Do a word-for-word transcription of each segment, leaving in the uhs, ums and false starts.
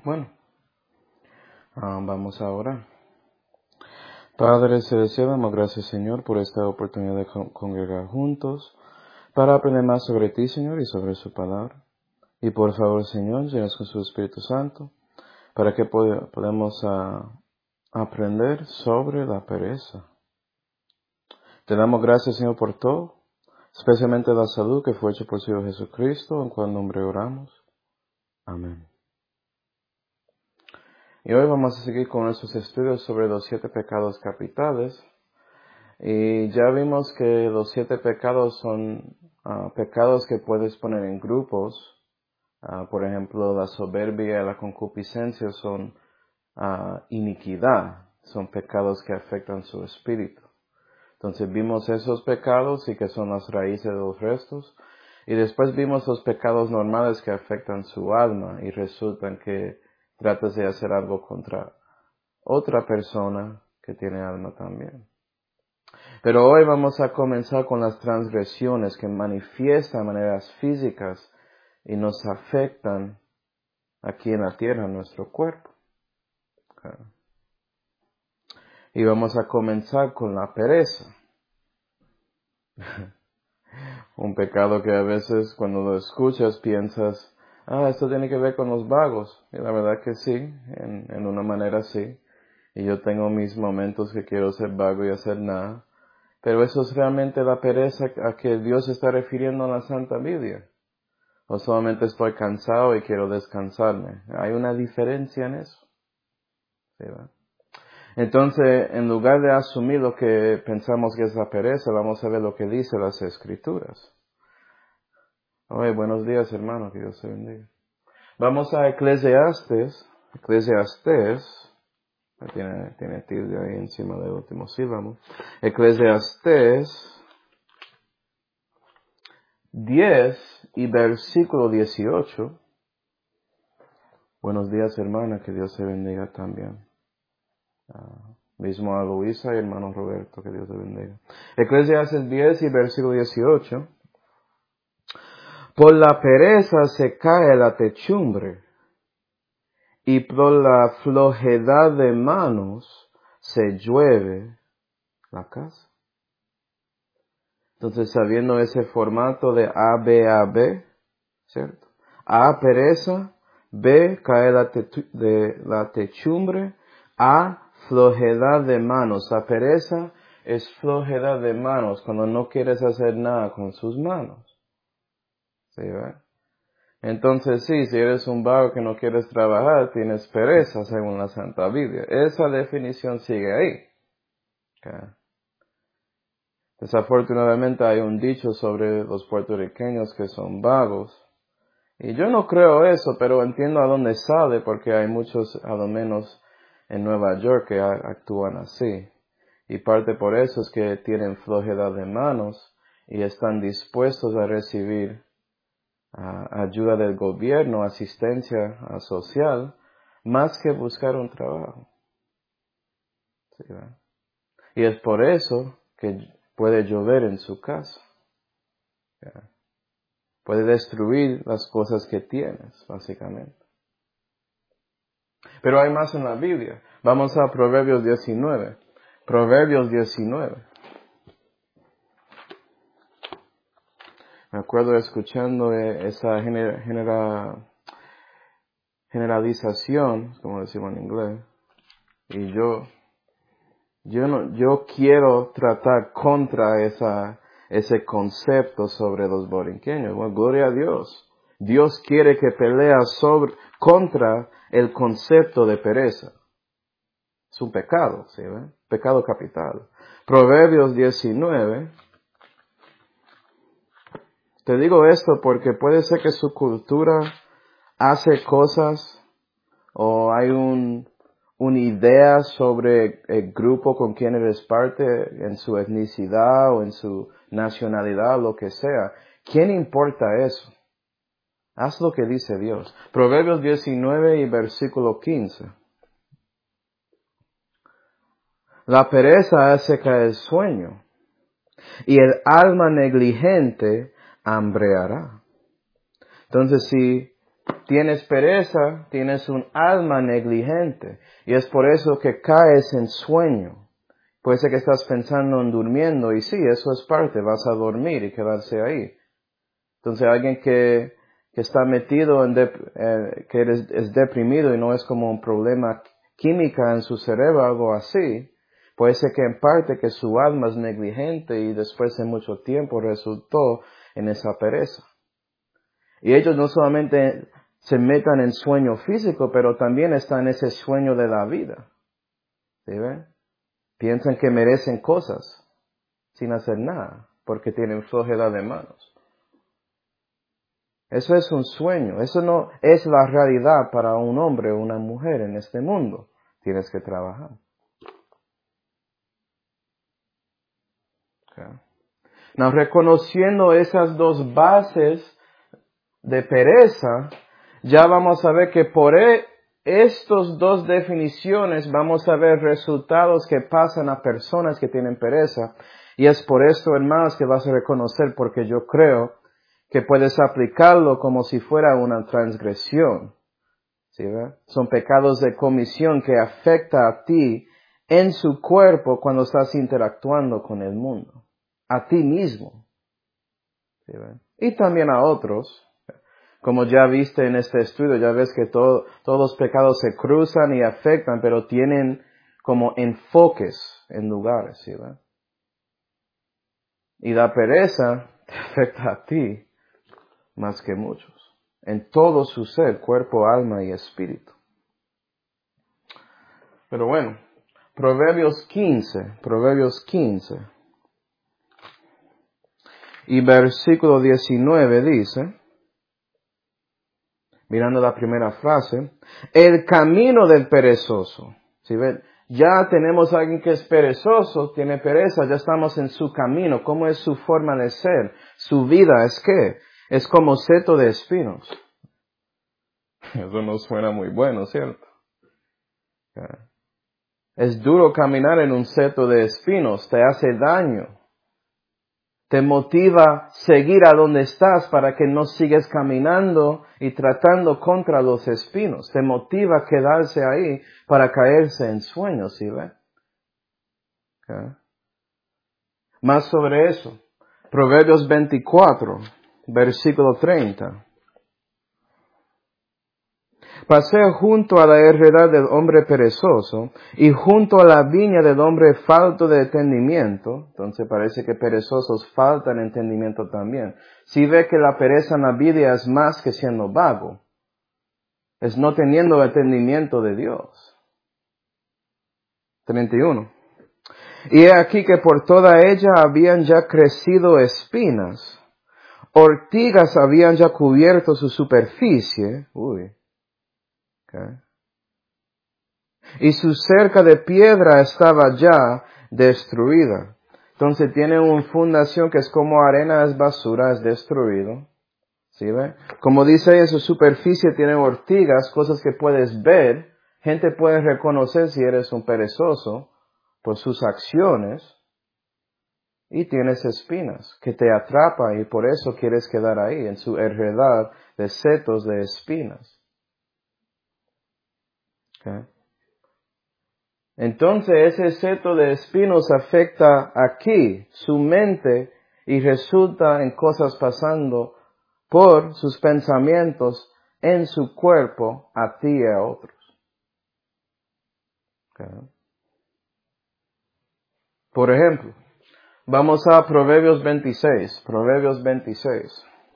Bueno, ah, vamos a orar. Padre Celestial, damos gracias, Señor, por esta oportunidad de con- congregar juntos para aprender más sobre ti, Señor, y sobre su palabra. Y por favor, Señor, llenos con su Espíritu Santo para que pod- podamos ah, aprender sobre la pereza. Te damos gracias, Señor, por todo, especialmente la salud que fue hecha por su Hijo Jesucristo, en cual nombre oramos. Amén. Y hoy vamos a seguir con nuestros estudios sobre los siete pecados capitales. Y ya vimos que los siete pecados son uh, pecados que puedes poner en grupos. Uh, por ejemplo, la soberbia y la concupiscencia son uh, iniquidad, son pecados que afectan su espíritu. Entonces vimos esos pecados y que son las raíces de los restos. Y después vimos los pecados normales que afectan su alma y resultan que tratas de hacer algo contra otra persona que tiene alma también. Pero hoy vamos a comenzar con las transgresiones que manifiestan maneras físicas y nos afectan aquí en la tierra, en nuestro cuerpo. Okay. Y vamos a comenzar con la pereza. Un pecado que a veces cuando lo escuchas piensas, ah, esto tiene que ver con los vagos. Y la verdad que sí, en, en una manera sí. Y yo tengo mis momentos que quiero ser vago y hacer nada. Pero eso es realmente la pereza a que Dios está refiriendo en la Santa Biblia. O solamente estoy cansado y quiero descansarme. Hay una diferencia en eso. ¿Sí, va? Entonces, en lugar de asumir lo que pensamos que es la pereza, vamos a ver lo que dice las Escrituras. Oye, buenos días, hermano, que Dios te bendiga. Vamos a Eclesiastes. Eclesiastes. Tiene, tiene tilde ahí encima del último sílabo. Eclesiastes diez y versículo dieciocho. Buenos días, hermana, que Dios te bendiga también. Uh, mismo a Luisa y hermano Roberto, que Dios te bendiga. Eclesiastes diez y versículo dieciocho. Por la pereza se cae la techumbre, y por la flojedad de manos se llueve la casa. Entonces, sabiendo ese formato de A, B, A, B, ¿cierto? A, pereza, B, cae la, tetu- de la techumbre, A, flojedad de manos. La pereza es flojedad de manos cuando no quieres hacer nada con sus manos. ¿Sí, ve? Entonces sí, si eres un vago que no quieres trabajar, tienes pereza según la Santa Biblia. Esa definición sigue ahí. Okay. Desafortunadamente hay un dicho sobre los puertorriqueños que son vagos. Y yo no creo eso, pero entiendo a dónde sale porque hay muchos, a lo menos en Nueva York, que actúan así. Y parte por eso es que tienen flojedad de manos y están dispuestos a recibir uh, ayuda del gobierno, asistencia uh, social, más que buscar un trabajo. ¿Sí, ¿verdad? Y es por eso que puede llover en su casa. ¿Verdad? Puede destruir las cosas que tienes, básicamente. Pero hay más en la Biblia. Vamos a Proverbios diecinueve. Proverbios diecinueve. Me acuerdo escuchando esa genera, genera, generalización, como decimos en inglés. Y yo, yo no, yo quiero tratar contra esa, ese concepto sobre los borinqueños. Bueno, gloria a Dios. Dios quiere que peleas sobre, contra el concepto de pereza. Es un pecado, ¿sí ve? Pecado capital. Proverbios diecinueve. Te digo esto porque puede ser que su cultura hace cosas o hay un, una idea sobre el grupo con quien eres parte, en su etnicidad o en su nacionalidad, lo que sea. ¿Quién importa eso? Haz lo que dice Dios. Proverbios diecinueve y versículo quince. La pereza hace caer el sueño, y el alma negligente hambreará. Entonces, si tienes pereza, tienes un alma negligente. Y es por eso que caes en sueño. Puede ser que estás pensando en durmiendo, y sí, eso es parte, vas a dormir y quedarse ahí. Entonces alguien que, que está metido en, dep- eh, que es, es deprimido y no es como un problema química en su cerebro, algo así, puede ser que en parte que su alma es negligente y después de mucho tiempo resultó en esa pereza. Y ellos no solamente se metan en sueño físico, pero también están en ese sueño de la vida. ¿Sí ven? Piensan que merecen cosas sin hacer nada, porque tienen flojedad de manos. Eso es un sueño. Eso no es la realidad para un hombre o una mujer en este mundo. Tienes que trabajar. Okay. Now, reconociendo esas dos bases de pereza, ya vamos a ver que por e- estas dos definiciones vamos a ver resultados que pasan a personas que tienen pereza. Y es por esto, hermanos, que vas a reconocer, porque yo creo que puedes aplicarlo como si fuera una transgresión. ¿Sí, ve? Son pecados de comisión que afecta a ti en su cuerpo cuando estás interactuando con el mundo. A ti mismo. ¿Sí, ve? Y también a otros. Como ya viste en este estudio, ya ves que todo, todos los pecados se cruzan y afectan, pero tienen como enfoques en lugares. ¿Sí, ve? Y la pereza te afecta a ti más que muchos. En todo su ser, cuerpo, alma y espíritu. Pero bueno, Proverbios quince, Proverbios quince. Y versículo diecinueve dice, mirando la primera frase, el camino del perezoso. ¿Sí ven? Ya tenemos a alguien que es perezoso, tiene pereza, ya estamos en su camino. ¿Cómo es su forma de ser? Su vida es qué? Es como seto de espinos. Eso no suena muy bueno, ¿cierto? Es duro caminar en un seto de espinos, te hace daño. Te motiva seguir a donde estás para que no sigas caminando y tratando contra los espinos. Te motiva quedarse ahí para caerse en sueños, ¿sí ve? Okay. Más sobre eso. Proverbios veinticuatro, versículo treinta. Pasé junto a la heredad del hombre perezoso y junto a la viña del hombre falto de entendimiento. Entonces parece que perezosos faltan entendimiento también. Si ve que la pereza en la vida es más que siendo vago, es no teniendo entendimiento de Dios. treinta y uno. Y he aquí que por toda ella habían ya crecido espinas, ortigas habían ya cubierto su superficie. Uy. Okay. Y su cerca de piedra estaba ya destruida. Entonces tiene una fundación que es como arena, es basura, es destruido. ¿Sí ve? Como dice ahí, su superficie tiene ortigas, cosas que puedes ver. Gente puede reconocer si eres un perezoso por sus acciones. Y tienes espinas que te atrapan y por eso quieres quedar ahí, en su heredad de setos de espinas. Okay. Entonces ese seto de espinos afecta aquí su mente y resulta en cosas pasando por sus pensamientos en su cuerpo a ti y a otros. Okay. Por ejemplo, vamos a Proverbios veintiséis, Proverbios veintiséis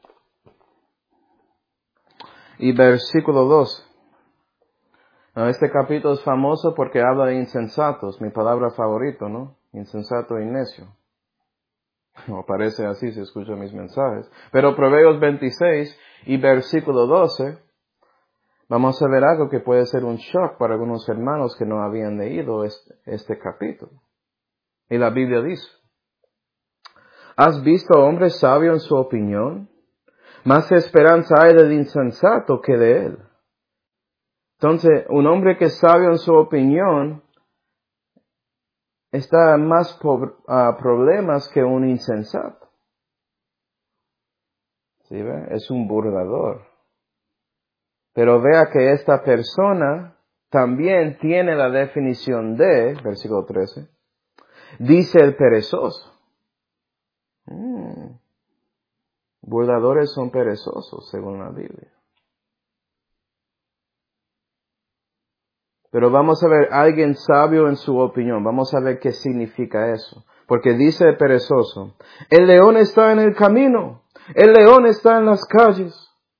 y versículo dos. Este capítulo es famoso porque habla de insensatos, mi palabra favorita, ¿no? Insensato y necio. O parece así si escucho mis mensajes. Pero Proverbios veintiséis y versículo doce, vamos a ver algo que puede ser un shock para algunos hermanos que no habían leído este, este capítulo. Y la Biblia dice, ¿has visto hombre sabio en su opinión? Más esperanza hay del insensato que de él. Entonces, un hombre que es sabio en su opinión está en más po- uh, problemas que un insensato. ¿Sí ve? Es un burlador. Pero vea que esta persona también tiene la definición de, versículo trece, dice el perezoso. Mm. Burladores son perezosos, según la Biblia. Pero vamos a ver, alguien sabio en su opinión, vamos a ver qué significa eso. Porque dice el perezoso, el león está en el camino, el león está en las calles.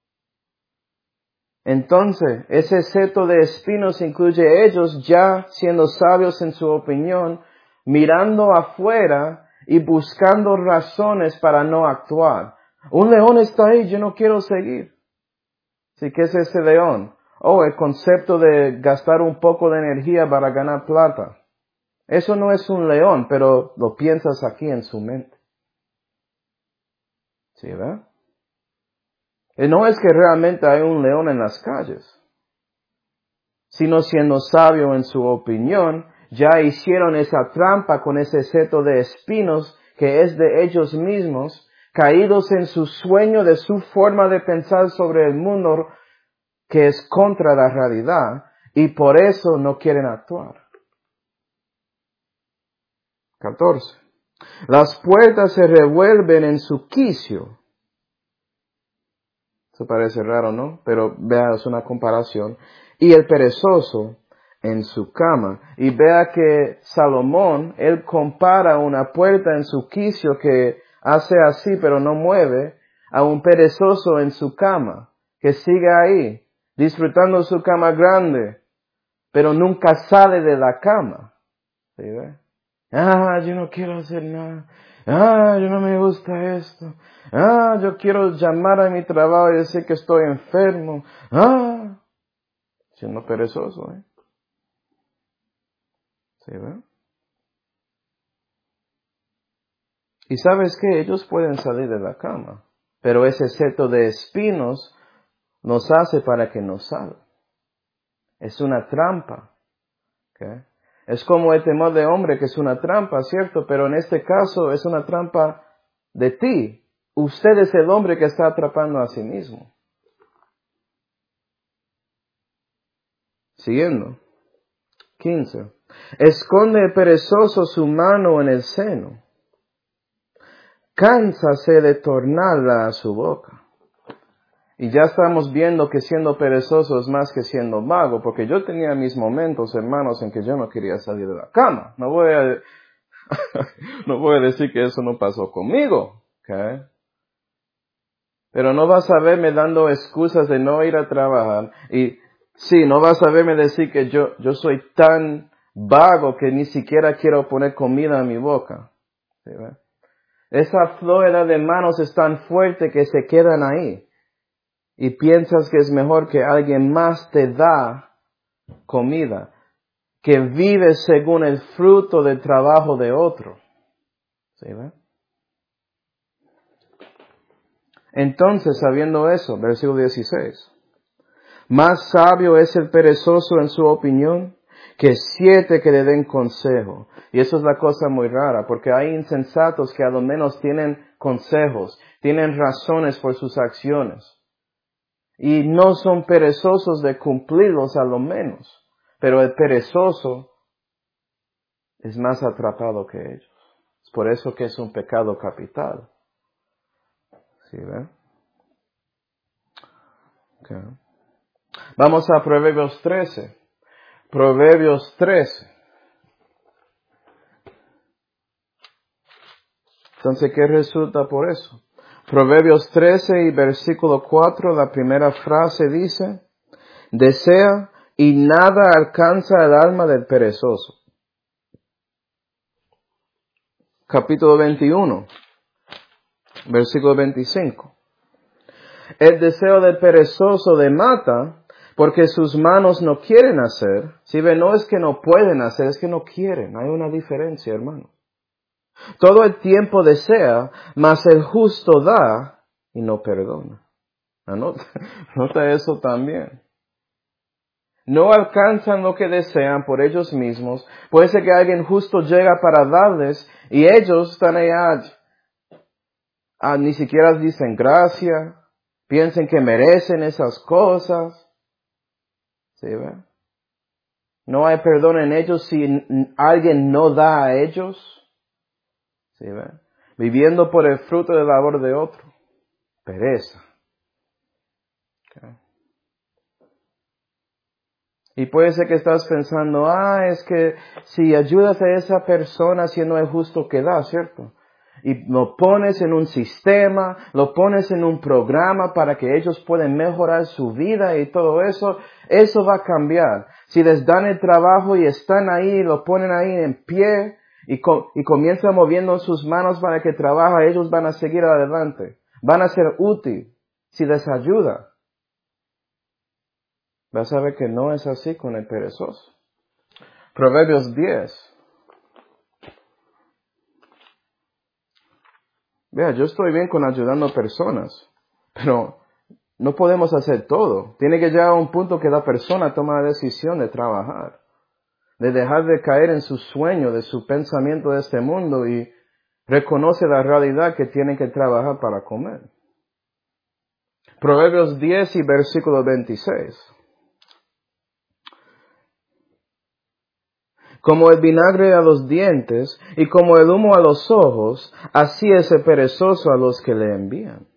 Entonces, ese seto de espinos incluye ellos ya siendo sabios en su opinión, mirando afuera y buscando razones para no actuar. Un león está ahí, yo no quiero seguir. ¿Sí? ¿Qué es ese león? Oh, el concepto de gastar un poco de energía para ganar plata. Eso no es un león, pero lo piensas aquí en su mente. ¿Sí, verdad? Y no es que realmente hay un león en las calles, sino siendo sabio en su opinión, ya hicieron esa trampa con ese seto de espinos que es de ellos mismos, caídos en su sueño de su forma de pensar sobre el mundo que es contra la realidad, y por eso no quieren actuar. catorce. Las puertas se revuelven en su quicio. Eso parece raro, ¿no? Pero vea, es una comparación. Y el perezoso en su cama. Y vea que Salomón, él compara una puerta en su quicio que hace así pero no mueve, a un perezoso en su cama, que sigue ahí, disfrutando su cama grande, pero nunca sale de la cama. ¿Sí ve? Ah, yo no quiero hacer nada. Ah, yo no me gusta esto. Ah, yo quiero llamar a mi trabajo y decir que estoy enfermo. Ah, siendo perezoso, ¿eh? ¿Sí, ve? Y sabes qué, ellos pueden salir de la cama, pero ese seto de espinos nos hace para que no salgan. Es una trampa, ¿ok? Es como el temor de hombre, que es una trampa, ¿cierto? Pero en este caso es una trampa de ti. Usted es el hombre que está atrapando a sí mismo. Siguiendo. quince. Esconde el perezoso su mano en el seno. Cánsase de tornarla a su boca. Y ya estamos viendo que siendo perezoso es más que siendo vago, porque yo tenía mis momentos, hermanos, en que yo no quería salir de la cama. No voy a, no voy a decir que eso no pasó conmigo, ¿ok? Pero no vas a verme dando excusas de no ir a trabajar. Y sí, no vas a verme decir que yo, yo soy tan vago que ni siquiera quiero poner comida en mi boca. ¿Sí, ve? Esa flojera de manos es tan fuerte que se quedan ahí. Y piensas que es mejor que alguien más te da comida, que vive según el fruto del trabajo de otro. ¿Sí, ve? Entonces, sabiendo eso, versículo dieciséis, más sabio es el perezoso en su opinión que siete que le den consejo. Y eso es la cosa muy rara, porque hay insensatos que a lo menos tienen consejos, tienen razones por sus acciones. Y no son perezosos de cumplirlos a lo menos. Pero el perezoso es más atrapado que ellos. Es por eso que es un pecado capital. ¿Sí, ve? Okay. Vamos a Proverbios trece. Proverbios trece. Entonces, ¿qué resulta por eso? Proverbios trece y versículo cuatro, la primera frase dice, desea y nada alcanza el alma del perezoso. Capítulo veintiuno, versículo veinticinco. El deseo del perezoso le mata porque sus manos no quieren hacer. Si ve, no es que no pueden hacer, es que no quieren. Hay una diferencia, hermano. Todo el tiempo desea, mas el justo da y no perdona. Anota, nota eso también. No alcanzan lo que desean por ellos mismos. Puede ser que alguien justo llega para darles y ellos están allá. Ah, ni siquiera dicen gracias. Piensen que merecen esas cosas. ¿Sí ve? No hay perdón en ellos si n- alguien no da a ellos. ¿Sí ve? Viviendo por el fruto de labor de otro. Pereza. Okay. Y puede ser que estás pensando, ah, es que si ayudas a esa persona siendo el justo que da, ¿cierto? Y lo pones en un sistema, lo pones en un programa para que ellos puedan mejorar su vida y todo eso, eso va a cambiar. Si les dan el trabajo y están ahí, lo ponen ahí en pie y, co- y comienzan moviendo sus manos para que trabaje, ellos van a seguir adelante. Van a ser útil si les ayuda. Vas a ver que no es así con el perezoso. Proverbios diez. Vea, yo estoy bien con ayudando personas, pero no podemos hacer todo. Tiene que llegar a un punto que la persona toma la decisión de trabajar, de dejar de caer en su sueño, de su pensamiento de este mundo y reconoce la realidad que tiene que trabajar para comer. Proverbios diez y versículo veintiséis. Como el vinagre a los dientes y como el humo a los ojos, así es el perezoso a los que le envían.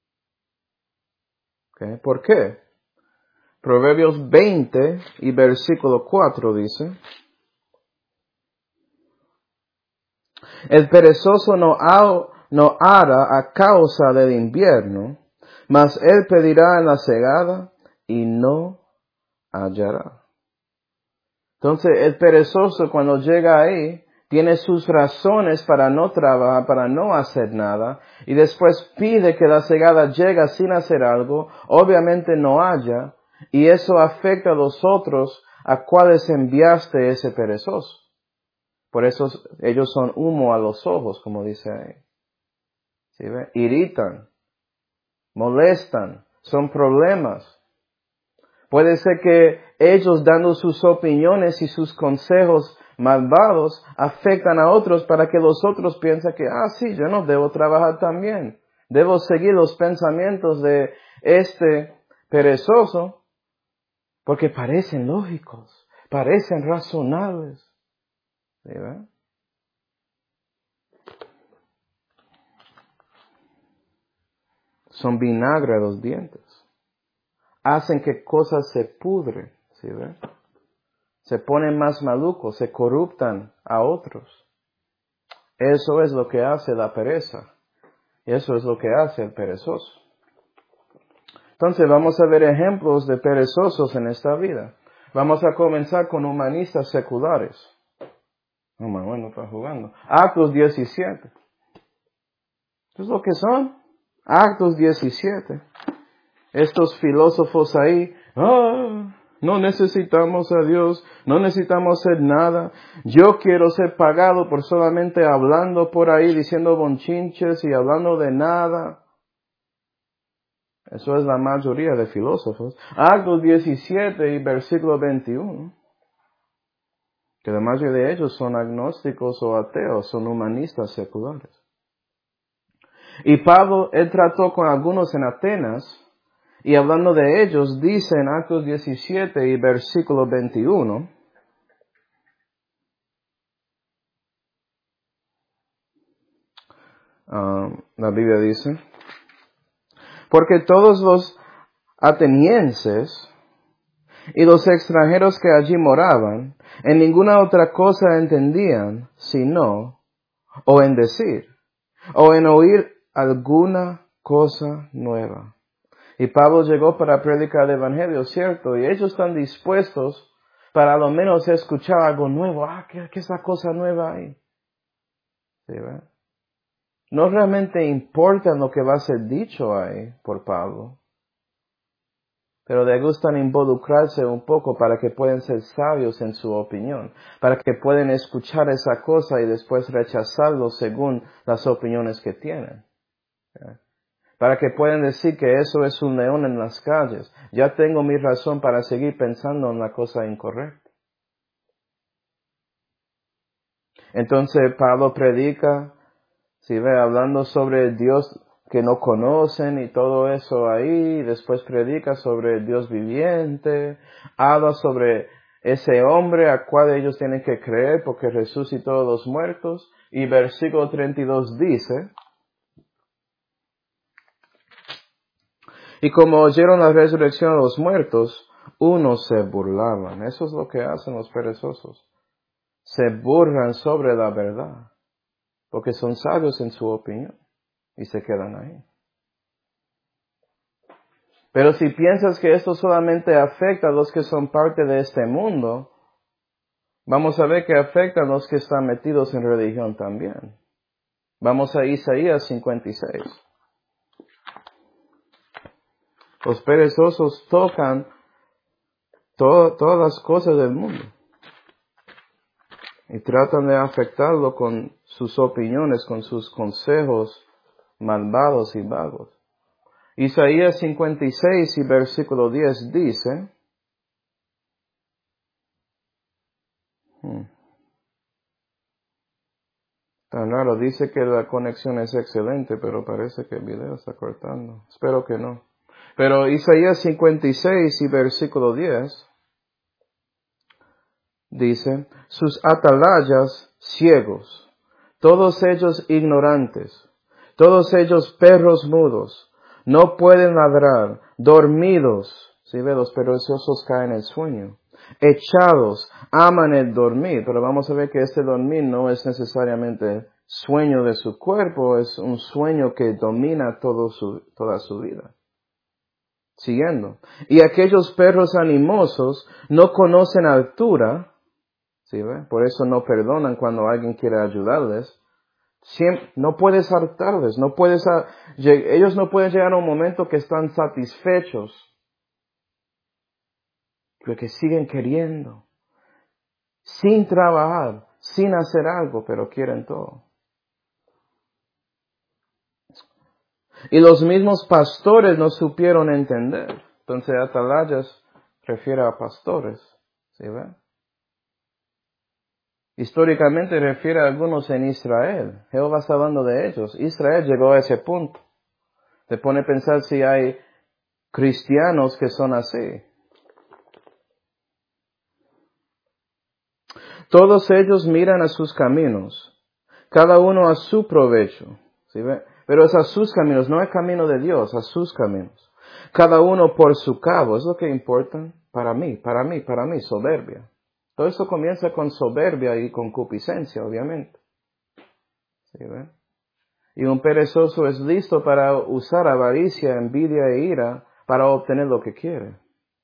¿Okay? ¿Por qué? Proverbios veinte y versículo cuatro dice, el perezoso no, ha, no hará a causa del invierno, mas él pedirá en la segada y no hallará. Entonces el perezoso cuando llega ahí, tiene sus razones para no trabajar, para no hacer nada, y después pide que la segada llegue sin hacer algo, obviamente no haya, y eso afecta a los otros a cuales enviaste ese perezoso. Por eso ellos son humo a los ojos, como dice ahí. ¿Sí ve? Irritan, molestan, son problemas. Puede ser que ellos dando sus opiniones y sus consejos malvados afectan a otros para que los otros piensen que, ah, sí, yo no debo trabajar también. Debo seguir los pensamientos de este perezoso porque parecen lógicos, parecen razonables. ¿Sí ve? Son vinagre a los dientes. Hacen que cosas se pudren, ¿sí ve? Se ponen más malucos, se corruptan a otros. Eso es lo que hace la pereza. Y eso es lo que hace el perezoso. Entonces vamos a ver ejemplos de perezosos en esta vida. Vamos a comenzar con humanistas seculares. No, Manuel no está jugando. Actos diecisiete. ¿Qué es lo que son? Actos diecisiete. Estos filósofos ahí, ah, no necesitamos a Dios, no necesitamos hacer nada. Yo quiero ser pagado por solamente hablando por ahí, diciendo bonchinches y hablando de nada. Eso es la mayoría de filósofos. Actos diecisiete y versículo veintiuno. Que la mayoría de ellos son agnósticos o ateos, son humanistas seculares. Y Pablo, él trató con algunos en Atenas, y hablando de ellos, dice en Actos diecisiete y versículo veintiuno, um, la Biblia dice, porque todos los atenienses y los extranjeros que allí moraban, en ninguna otra cosa entendían, sino, o en decir, o en oír alguna cosa nueva. Y Pablo llegó para predicar el Evangelio, ¿cierto? Y ellos están dispuestos para a lo menos escuchar algo nuevo. Ah, ¿qué, qué es la cosa nueva ahí? ¿Sí, ve? No realmente importa lo que va a ser dicho ahí por Pablo, pero le gustan involucrarse un poco para que puedan ser sabios en su opinión, para que puedan escuchar esa cosa y después rechazarlo según las opiniones que tienen. ¿Sí? Para que puedan decir que eso es un león en las calles. Ya tengo mi razón para seguir pensando en la cosa incorrecta. Entonces Pablo predica, si ve, hablando sobre el Dios que no conocen y todo eso ahí. Después predica sobre el Dios viviente, habla sobre ese hombre a cual ellos tienen que creer porque resucitó de los muertos. Y versículo treinta y dos dice, y como oyeron la resurrección de los muertos, unos se burlaban. Eso es lo que hacen los perezosos. Se burlan sobre la verdad, porque son sabios en su opinión, y se quedan ahí. Pero si piensas que esto solamente afecta a los que son parte de este mundo, vamos a ver que afecta a los que están metidos en religión también. Vamos a Isaías cincuenta y seis. Los perezosos tocan todo, todas las cosas del mundo y tratan de afectarlo con sus opiniones, con sus consejos malvados y vagos. Isaías cincuenta y seis y versículo diez dice, hmm, tan raro, dice que la conexión es excelente, pero parece que el video está cortando. Espero que no. Pero Isaías cincuenta y seis y versículo diez dice, sus atalayas ciegos, todos ellos ignorantes, todos ellos perros mudos, no pueden ladrar, dormidos, si ve, los perezosos caen en el sueño, echados, aman el dormir, pero vamos a ver que este dormir no es necesariamente sueño de su cuerpo, es un sueño que domina todo su, toda su vida. Siguiendo. Y aquellos perros animosos no conocen altura, ¿sí ve? Por eso no perdonan cuando alguien quiere ayudarles. Siempre, no puedes hartarles, no puedes, ellos no pueden llegar a un momento que están satisfechos, porque siguen queriendo, sin trabajar, sin hacer algo, pero quieren todo. Y los mismos pastores no supieron entender. Entonces, atalayas refiere a pastores, ¿sí ve? Históricamente refiere a algunos en Israel. Jehová está hablando de ellos. Israel llegó a ese punto. Te pone a pensar si hay cristianos que son así. Todos ellos miran a sus caminos, cada uno a su provecho. ¿Sí ve? Pero es a sus caminos, no el camino de Dios, a sus caminos. Cada uno por su cabo, es lo que importa para mí, para mí, para mí, soberbia. Todo eso comienza con soberbia y concupiscencia, obviamente. ¿Sí ve? Y un perezoso es listo para usar avaricia, envidia e ira para obtener lo que quiere.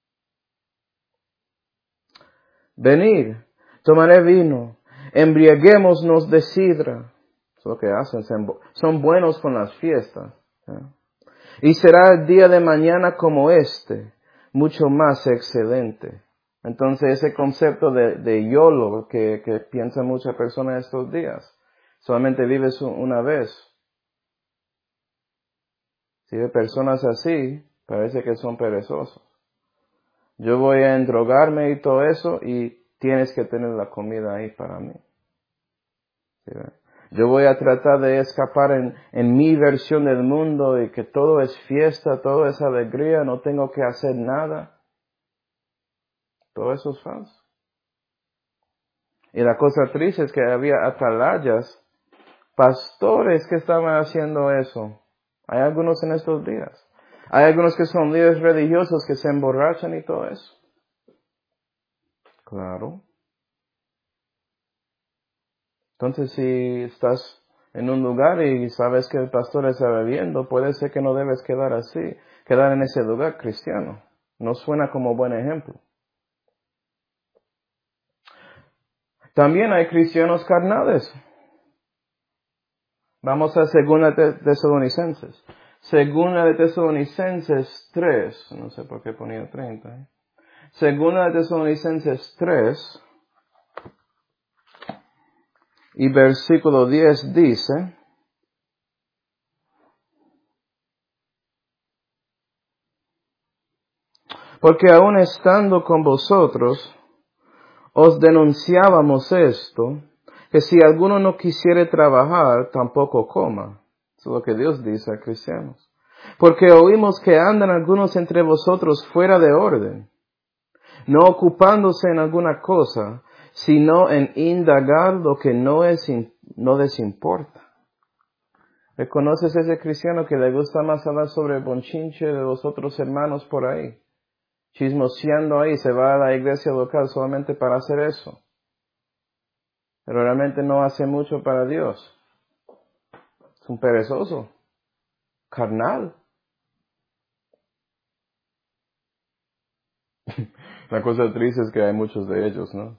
Venid, tomaré vino, embriaguémonos de sidra. Es lo que hacen, son buenos con las fiestas. ¿Sí? Y será el día de mañana como este, mucho más excelente. Entonces ese concepto de, de YOLO que, que piensan muchas personas estos días, solamente vives una vez. Si hay personas así, parece que son perezosos. Yo voy a endrogarme y todo eso y tienes que tener la comida ahí para mí. ¿Sí? Yo voy a tratar de escapar en, en mi versión del mundo y que todo es fiesta, todo es alegría, no tengo que hacer nada. Todo eso es falso. Y la cosa triste es que había atalayas, pastores que estaban haciendo eso. Hay algunos en estos días. Hay algunos que son líderes religiosos que se emborrachan y todo eso. Claro. Entonces, si estás en un lugar y sabes que el pastor está bebiendo, puede ser que no debes quedar así, quedar en ese lugar cristiano. No suena como buen ejemplo. También hay cristianos carnales. Vamos a Segunda de Tesalonicenses. Segunda de Tesalonicenses tres. No sé por qué ponía treinta. ¿eh? Segunda de Tesalonicenses tres. Y versículo diez dice. Porque aun estando con vosotros, os denunciábamos esto, que si alguno no quisiere trabajar, tampoco coma. Eso es lo que Dios dice a cristianos. Porque oímos que andan algunos entre vosotros fuera de orden, no ocupándose en alguna cosa, sino en indagar lo que no es, no les importa. ¿Reconoces ese cristiano que le gusta más hablar sobre el bonchinche de los otros hermanos por ahí? Chismoseando ahí, se va a la iglesia local solamente para hacer eso. Pero realmente no hace mucho para Dios. Es un perezoso, carnal. La cosa triste es que hay muchos de ellos, ¿no?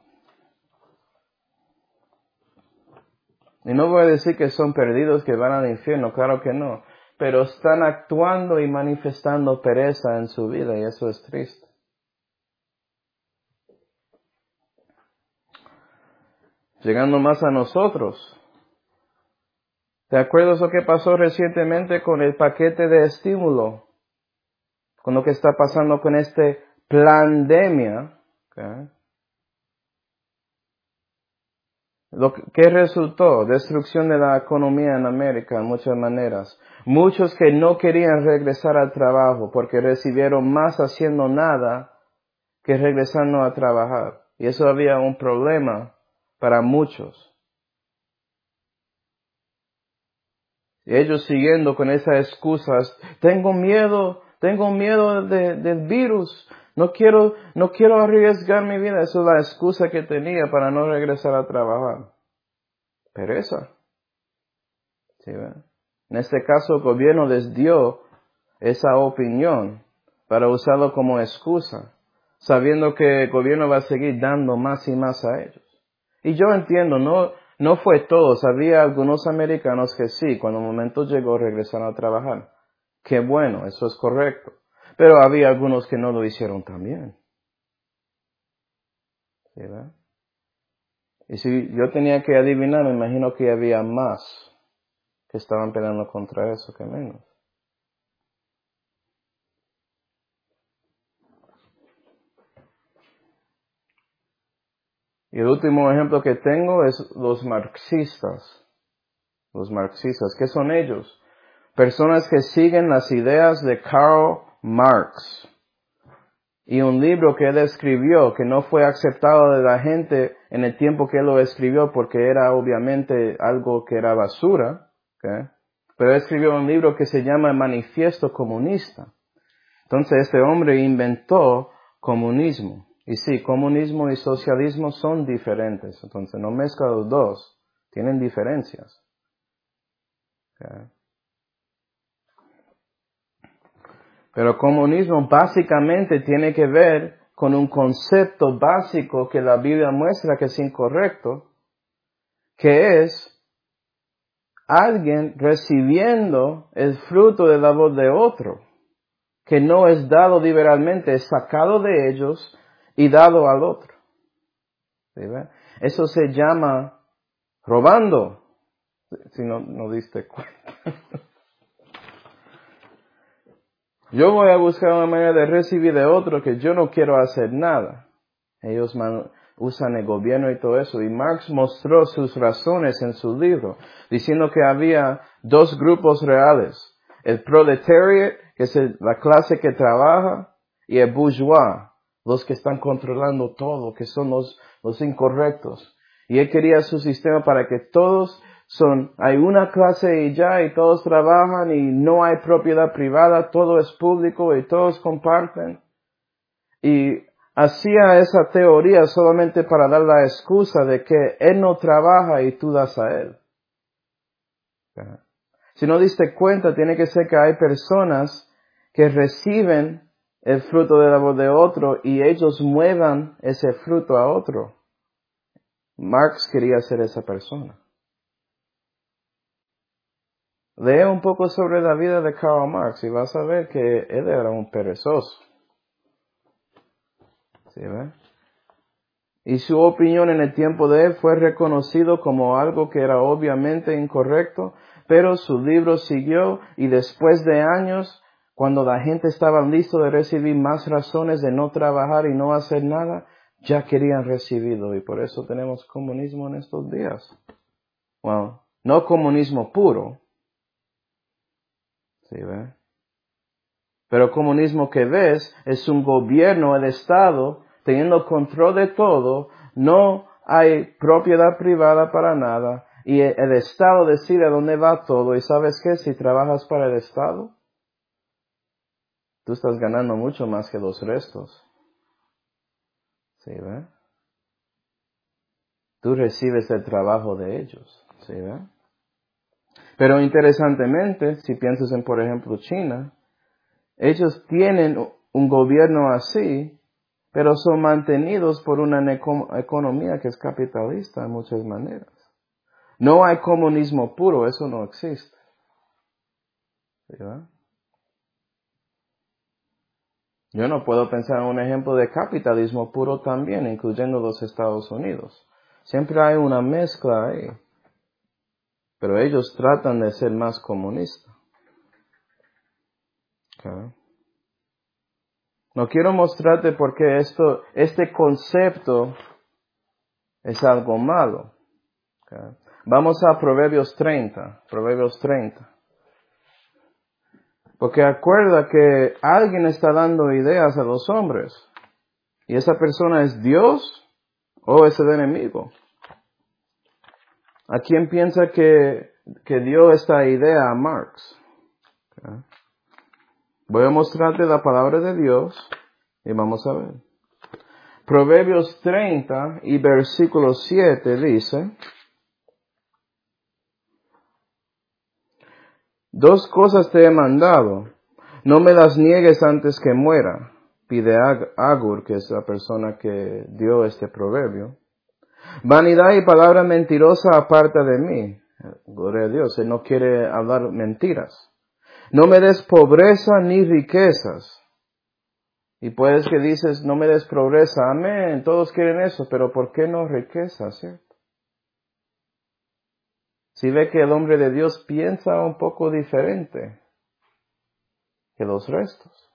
Y no voy a decir que son perdidos que van al infierno, claro que no. Pero están actuando y manifestando pereza en su vida y eso es triste. Llegando más a nosotros. ¿Te acuerdas lo que pasó recientemente con el paquete de estímulo? Con lo que está pasando con este pandemia. ¿Okay? Lo que, ¿Qué resultó? Destrucción de la economía en América en muchas maneras. Muchos que no querían regresar al trabajo porque recibieron más haciendo nada que regresando a trabajar. Y eso había un problema para muchos. Y ellos siguiendo con esas excusas, tengo miedo, tengo miedo de, del virus, no quiero, no quiero arriesgar mi vida. Esa es la excusa que tenía para no regresar a trabajar. Pereza. ¿Sí, ven? En este caso el gobierno les dio esa opinión para usarlo como excusa, sabiendo que el gobierno va a seguir dando más y más a ellos. Y yo entiendo, no, no fue todos, había algunos americanos que sí, cuando el momento llegó regresaron a trabajar. Qué bueno, eso es correcto. Pero había algunos que no lo hicieron también. ¿Sí, ven? Y si yo tenía que adivinar, me imagino que había más que estaban peleando contra eso que menos. Y el último ejemplo que tengo es los marxistas. Los marxistas, ¿qué son ellos? Personas que siguen las ideas de Karl Marx. Y un libro que él escribió que no fue aceptado de la gente en el tiempo que él lo escribió porque era obviamente algo que era basura. ¿Okay? Pero él escribió un libro que se llama Manifiesto Comunista. Entonces este hombre inventó comunismo. Y sí, comunismo y socialismo son diferentes. Entonces no mezcla los dos. Tienen diferencias. ¿Okay? Pero comunismo básicamente tiene que ver con un concepto básico que la Biblia muestra que es incorrecto, que es alguien recibiendo el fruto de la voz de otro, que no es dado liberalmente, es sacado de ellos y dado al otro. ¿Sí, ve? Eso se llama robando, si no, no diste cuenta. Yo voy a buscar una manera de recibir de otro que yo no quiero hacer nada. Ellos man, usan el gobierno y todo eso. Y Marx mostró sus razones en su libro, diciendo que había dos grupos reales. El proletariat, que es el, la clase que trabaja, y el bourgeois, los que están controlando todo, que son los, los incorrectos. Y él quería su sistema para que todos son, hay una clase y ya, y todos trabajan y no hay propiedad privada, todo es público y todos comparten. Y hacía esa teoría solamente para dar la excusa de que él no trabaja y tú das a él. Si no diste cuenta, tiene que ser que hay personas que reciben el fruto de la voz de otro y ellos muevan ese fruto a otro. Marx quería ser esa persona. Lee un poco sobre la vida de Karl Marx y vas a ver que él era un perezoso. ¿Sí, ve? Y su opinión en el tiempo de él fue reconocido como algo que era obviamente incorrecto, pero su libro siguió y después de años, cuando la gente estaba listo de recibir más razones de no trabajar y no hacer nada, ya querían recibirlo y por eso tenemos comunismo en estos días. Bueno, no comunismo puro, ¿Sí ve? Pero el comunismo que ves es un gobierno, el Estado, teniendo control de todo, no hay propiedad privada para nada, y el Estado decide a dónde va todo, y ¿sabes qué? Si trabajas para el Estado, tú estás ganando mucho más que los restos. ¿Sí ve? Tú recibes el trabajo de ellos. ¿Sí ve? Pero interesantemente, si piensas en, por ejemplo, China, ellos tienen un gobierno así, pero son mantenidos por una eco- economía que es capitalista en muchas maneras. No hay comunismo puro, eso no existe. ¿Sí ve? Yo no puedo pensar en un ejemplo de capitalismo puro también, incluyendo los Estados Unidos. Siempre hay una mezcla ahí. Pero ellos tratan de ser más comunistas. Okay. No quiero mostrarte por qué esto, este concepto es algo malo. Okay. Vamos a Proverbios treinta. Proverbios treinta. Porque acuerda que alguien está dando ideas a los hombres. Y esa persona es Dios o es el enemigo. ¿A quién piensa que, que dio esta idea a Marx? Okay. Voy a mostrarte la palabra de Dios y vamos a ver. Proverbios treinta y versículo siete dice: Dos cosas te he mandado, no me las niegues antes que muera. Pide Agur, que es la persona que dio este proverbio. Vanidad y palabra mentirosa aparta de mí. Gloria a Dios, Él no quiere hablar mentiras. No me des pobreza ni riquezas. Y puedes que dices, no me des pobreza. Amén, todos quieren eso, pero ¿por qué no riqueza, cierto? Si ve que el hombre de Dios piensa un poco diferente que los restos.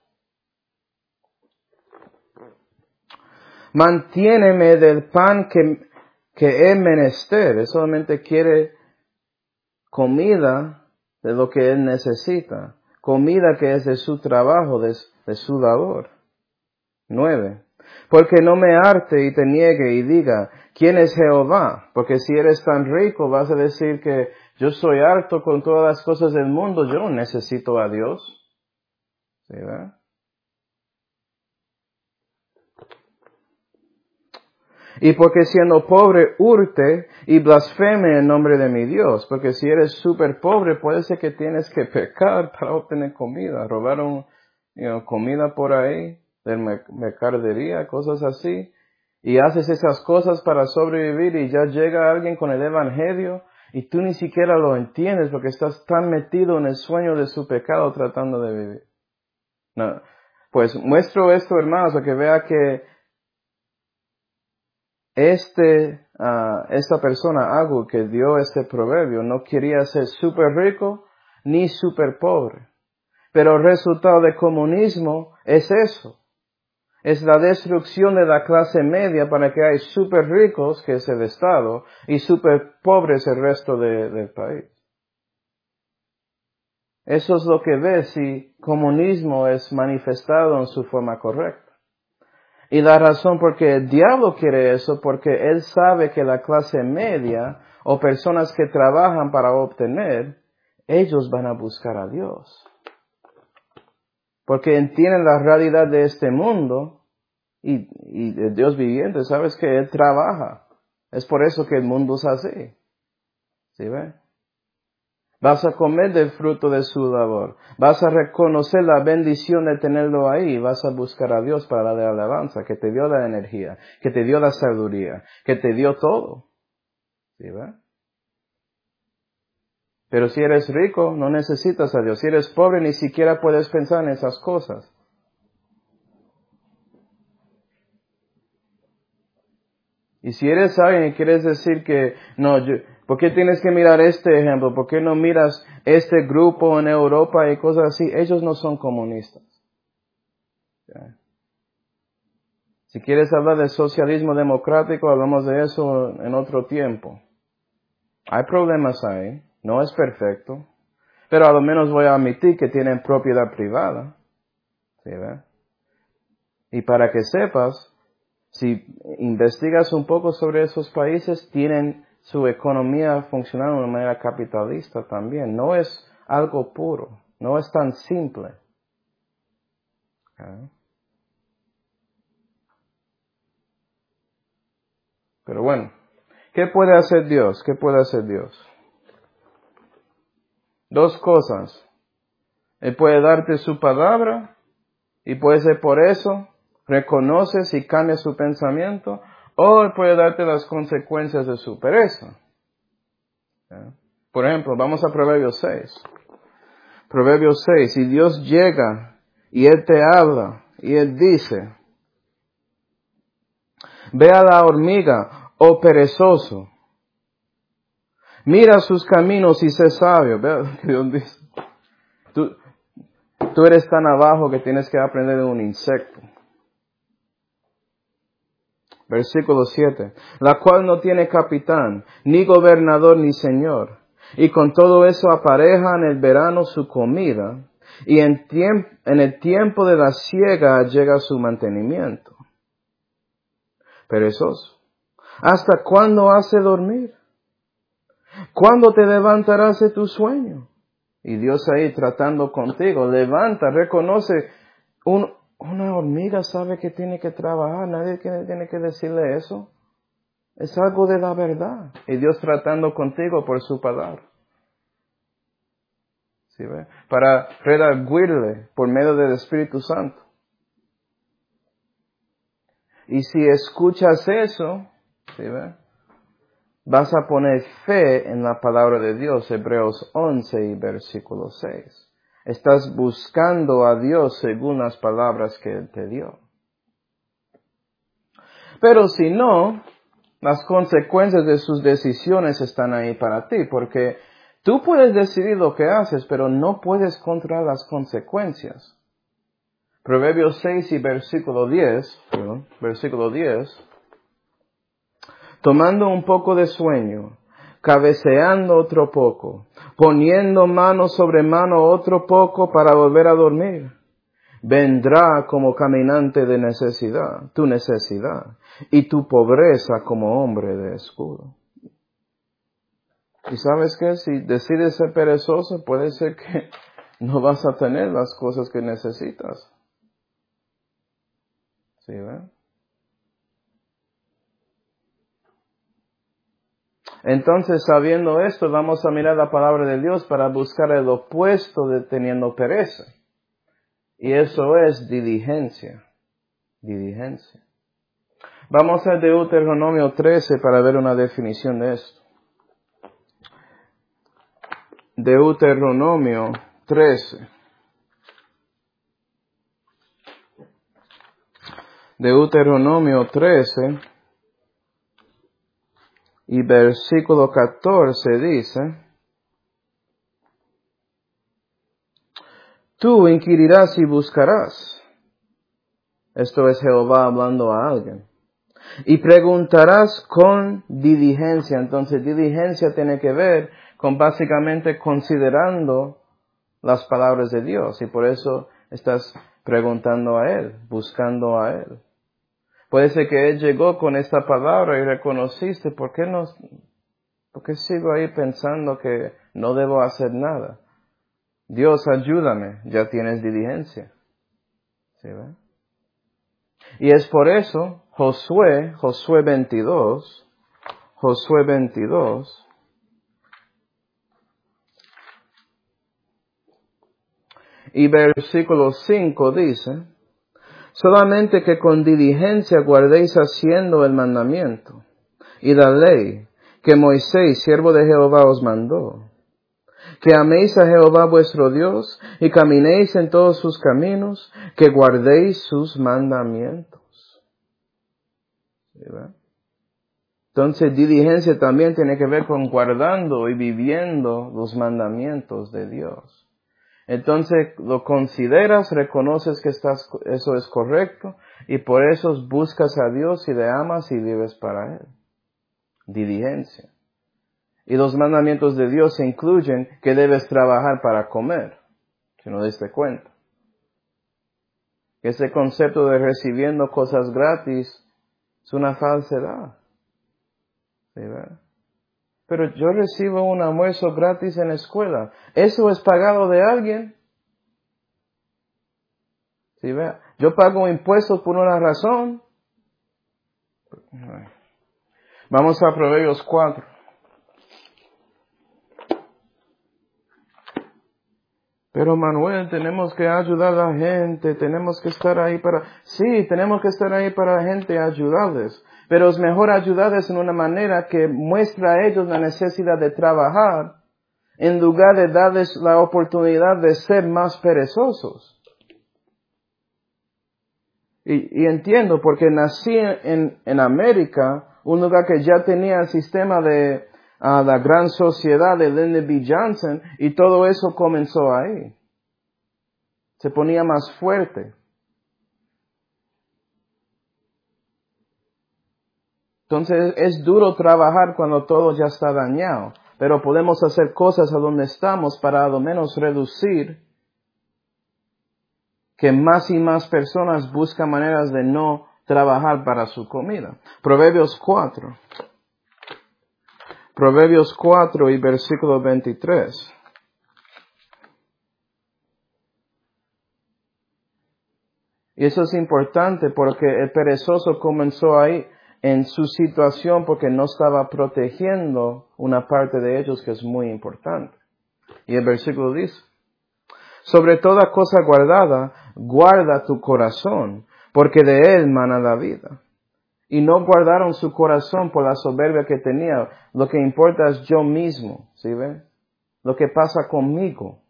Mantiéneme del pan que, que he menester. Él solamente quiere comida de lo que él necesita. Comida que es de su trabajo, de, de su labor. Nueve. Porque no me harte y te niegue y diga, ¿quién es Jehová? Porque si eres tan rico vas a decir que yo soy harto con todas las cosas del mundo, yo no necesito a Dios. ¿Sí, verdad? Y porque siendo pobre hurte y blasfeme en nombre de mi Dios. Porque si eres súper pobre puede ser que tienes que pecar para obtener comida. Robar un, you know, comida por ahí, de mercadería, cosas así. Y haces esas cosas para sobrevivir y ya llega alguien con el evangelio y tú ni siquiera lo entiendes porque estás tan metido en el sueño de su pecado tratando de vivir. No. Pues muestro esto, hermanos, para que vea que Este, uh, esta persona, Agur, que dio este proverbio, no quería ser súper rico ni súper pobre. Pero el resultado del comunismo es eso. Es la destrucción de la clase media para que hay súper ricos, que es el Estado, y súper pobres el resto de, del país. Eso es lo que ves si comunismo es manifestado en su forma correcta. Y la razón por qué el diablo quiere eso, porque él sabe que la clase media o personas que trabajan para obtener, ellos van a buscar a Dios. Porque entienden la realidad de este mundo y, y de Dios viviente, sabes que Él trabaja. Es por eso que el mundo es así. ¿Sí ve? Vas a comer del fruto de su labor. Vas a reconocer la bendición de tenerlo ahí. Vas a buscar a Dios para darle alabanza, que te dio la energía, que te dio la sabiduría, que te dio todo. ¿Sí, va? Pero si eres rico, no necesitas a Dios. Si eres pobre, ni siquiera puedes pensar en esas cosas. Y si eres alguien y quieres decir que, no, yo, ¿por qué tienes que mirar este ejemplo? ¿Por qué no miras este grupo en Europa y cosas así? Ellos no son comunistas. ¿Sí? Si quieres hablar de socialismo democrático, hablamos de eso en otro tiempo. Hay problemas ahí, no es perfecto, Pero a lo menos voy a admitir que tienen propiedad privada. ¿Sí, ve? Y para que sepas, si investigas un poco sobre esos países, tienen su economía funcionando de una manera capitalista también. No es algo puro, no es tan simple. ¿Okay? Pero bueno, ¿qué puede hacer Dios? ¿Qué puede hacer Dios? Dos cosas. Él puede darte su palabra y puede ser por eso reconoces y cambias su pensamiento, o Él puede darte las consecuencias de su pereza. ¿Okay? Por ejemplo, vamos a Proverbios seis. Proverbios seis, y Dios llega y Él te habla y Él dice, ve a la hormiga, oh perezoso, mira sus caminos y sé sabio. Ve lo que Dios dice. Tú, tú eres tan abajo que tienes que aprender de un insecto. Versículo siete, la cual no tiene capitán, ni gobernador, ni señor, y con todo eso apareja en el verano su comida, y en, tiemp- en el tiempo de la siega llega su mantenimiento. Perezoso, ¿hasta cuándo hace dormir? ¿Cuándo te levantarás de tu sueño? Y Dios ahí tratando contigo, levanta, reconoce, un, una hormiga sabe que tiene que trabajar, nadie tiene, tiene que decirle eso. Es algo de la verdad. Y Dios tratando contigo por su palabra. ¿Sí ve? Para redarguirle por medio del Espíritu Santo. Y si escuchas eso, ¿sí ve? Vas a poner fe en la palabra de Dios, Hebreos once y versículo seis. Estás buscando a Dios según las palabras que Él te dio. Pero si no, las consecuencias de sus decisiones están ahí para ti, porque tú puedes decidir lo que haces, pero no puedes controlar las consecuencias. Proverbios seis y versículo diez, perdón, versículo diez. Tomando un poco de sueño, cabeceando otro poco, poniendo mano sobre mano otro poco para volver a dormir. Vendrá como caminante de necesidad, tu necesidad, y tu pobreza como hombre de escudo. ¿Y sabes qué? Si decides ser perezoso, puede ser que no vas a tener las cosas que necesitas. ¿Sí, ven? Entonces, sabiendo esto, vamos a mirar la palabra de Dios para buscar el opuesto de teniendo pereza. Y eso es diligencia. Diligencia. Vamos a Deuteronomio trece para ver una definición de esto. Deuteronomio trece. Deuteronomio trece y versículo catorce dice, tú inquirirás y buscarás. Esto es Jehová hablando a alguien. Y preguntarás con diligencia. Entonces, diligencia tiene que ver con básicamente considerando las palabras de Dios. Y por eso estás preguntando a Él, buscando a Él. Puede ser que Él llegó con esta palabra y reconociste, ¿por qué no, por qué sigo ahí pensando que no debo hacer nada? Dios, ayúdame, ya tienes diligencia. ¿Sí, ve? Y es por eso, Josué, Josué veintidós, Josué veintidós, y versículo cinco dice, solamente que con diligencia guardéis haciendo el mandamiento y la ley que Moisés, siervo de Jehová, os mandó, que améis a Jehová vuestro Dios y caminéis en todos sus caminos, que guardéis sus mandamientos. ¿Sí, ve? Entonces, diligencia también tiene que ver con guardando y viviendo los mandamientos de Dios. Entonces, lo consideras, reconoces que estás, eso es correcto, y por eso buscas a Dios y le amas y vives para Él. Diligencia. Y los mandamientos de Dios incluyen que debes trabajar para comer, si no diste cuenta. Ese concepto de recibiendo cosas gratis es una falsedad. ¿Sí, verdad? Pero yo recibo un almuerzo gratis en la escuela. ¿Eso es pagado de alguien? ¿Sí, verdad? Yo pago impuestos por una razón. Vamos a Proverbios cuatro. Pero Manuel, tenemos que ayudar a la gente, tenemos que estar ahí para... Sí, tenemos que estar ahí para la gente, ayudarles. Pero es mejor ayudarles en una manera que muestra a ellos la necesidad de trabajar, en lugar de darles la oportunidad de ser más perezosos. Y, y entiendo, porque nací en, en América, un lugar que ya tenía el sistema de uh, la gran sociedad de Lyndon B. Johnson, y todo eso comenzó ahí. Se ponía más fuerte. Entonces es duro trabajar cuando todo ya está dañado, pero podemos hacer cosas a donde estamos para a lo menos reducir que más y más personas buscan maneras de no trabajar para su comida. Proverbios cuatro. Proverbios cuatro y versículo veintitrés. Y eso es importante porque el perezoso comenzó ahí en su situación porque no estaba protegiendo una parte de ellos que es muy importante. Y el versículo dice, sobre toda cosa guardada, guarda tu corazón, porque de él mana la vida. Y no guardaron su corazón por la soberbia que tenía. Lo que importa es yo mismo, ¿sí ven? Lo que pasa conmigo.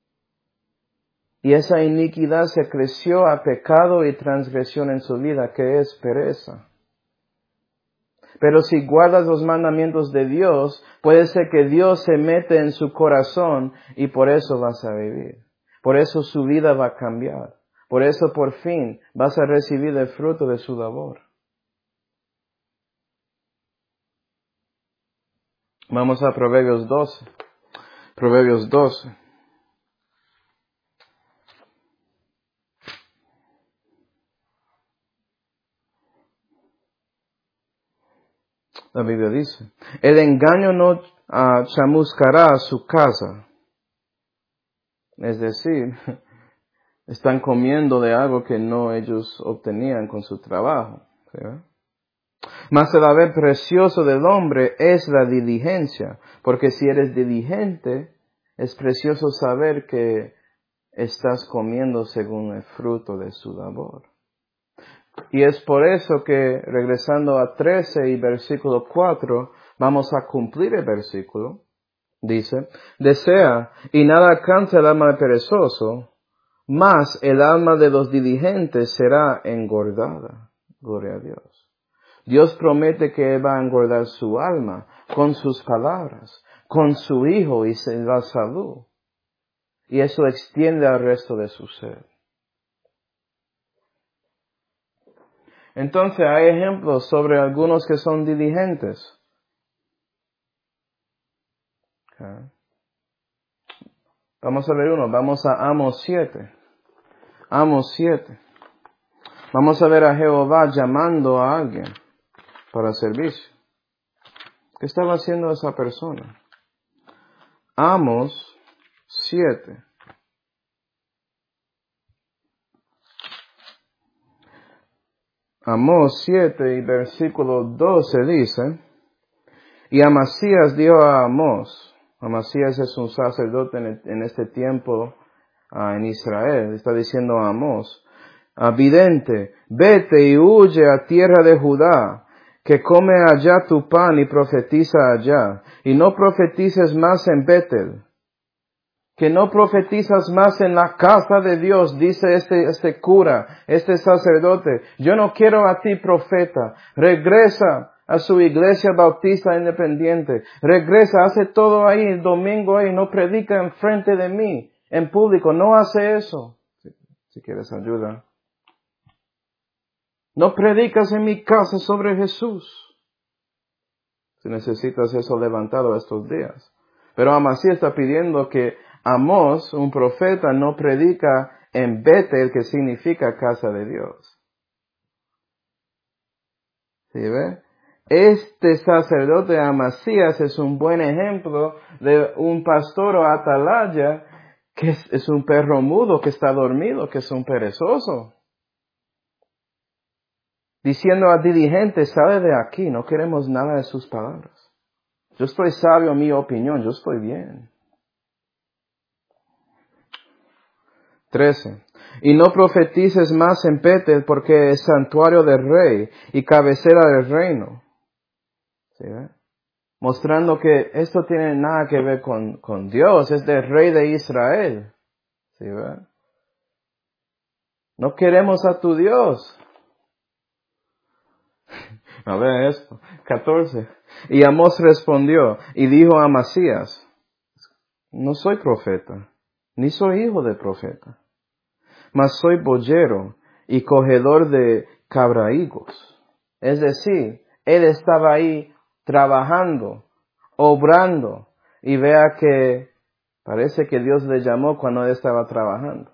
Y esa iniquidad se creció a pecado y transgresión en su vida, que es pereza. Pero si guardas los mandamientos de Dios, puede ser que Dios se mete en su corazón y por eso vas a vivir. Por eso su vida va a cambiar. Por eso por fin vas a recibir el fruto de su labor. Vamos a Proverbios doce. Proverbios doce. La Biblia dice, el engaño no uh, chamuscará su casa. Es decir, están comiendo de algo que no ellos obtenían con su trabajo. ¿Sí? Mas el haber precioso del hombre es la diligencia, porque si eres diligente, es precioso saber que estás comiendo según el fruto de su labor. Y es por eso que, regresando a trece y versículo cuatro, vamos a cumplir el versículo. Dice, desea, y nada alcanza el alma del perezoso, mas el alma de los diligentes será engordada. Gloria a Dios. Dios promete que Él va a engordar su alma con sus palabras, con su Hijo y la salud. Y eso extiende al resto de su ser. Entonces hay ejemplos sobre algunos que son diligentes. Okay. Vamos a ver uno, vamos a Amos siete. Amos siete. Vamos a ver a Jehová llamando a alguien para servicio. ¿Qué estaba haciendo esa persona? Amos siete. Amós siete y versículo doce dice, y Amasías dijo a Amós, Amasías es un sacerdote en, en este tiempo uh, en Israel, está diciendo a Amós, vidente, vete y huye a tierra de Judá, que come allá tu pan y profetiza allá, y no profetices más en Betel. Que no profetizas más en la casa de Dios, dice este, este cura, este sacerdote. Yo no quiero a ti profeta. Regresa a su iglesia bautista independiente. Regresa, hace todo ahí, el domingo ahí, no predica enfrente de mí, en público. No hace eso. Si, si quieres ayuda. No predicas en mi casa sobre Jesús. Si necesitas eso levantado estos días. Pero Amasías está pidiendo que Amós, un profeta, no predica en Betel, que significa casa de Dios. ¿Sí ve? Este sacerdote Amasías es un buen ejemplo de un pastor o atalaya que es, es un perro mudo, que está dormido, que es un perezoso. Diciendo al dirigente, sale de aquí, no queremos nada de sus palabras. Yo estoy sabio en mi opinión, yo estoy bien. trece. Y no profetices más en Betel porque es santuario del rey y cabecera del reino. ¿Sí ve? Mostrando que esto tiene nada que ver con, con Dios, es del rey de Israel. ¿Sí ve? No queremos a tu Dios. A ver esto. catorce. Y Amós respondió y dijo a Amasías, no soy profeta, ni soy hijo de profeta, mas soy boyero y cogedor de cabrahigos. Es decir, él estaba ahí trabajando, obrando, y vea que parece que Dios le llamó cuando él estaba trabajando.